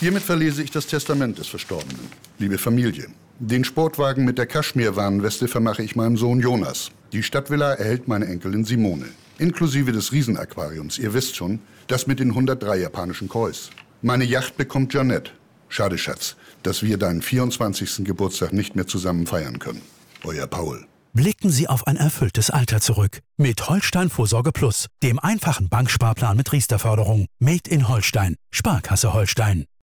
Hiermit verlese ich das Testament des Verstorbenen. Liebe Familie, den Sportwagen mit der Kaschmir-Warnweste vermache ich meinem Sohn Jonas. Die Stadtvilla erhält meine Enkelin Simone. Inklusive des Riesenaquariums. Ihr wisst schon, das mit den 103 japanischen Kois. Meine Yacht bekommt Jeanette. Schade, Schatz, dass wir deinen 24. Geburtstag nicht mehr zusammen feiern können. Euer Paul. Blicken Sie auf ein erfülltes Alter zurück. Mit Holstein Vorsorge Plus, dem einfachen Banksparplan mit Riester-Förderung. Made in Holstein. Sparkasse Holstein.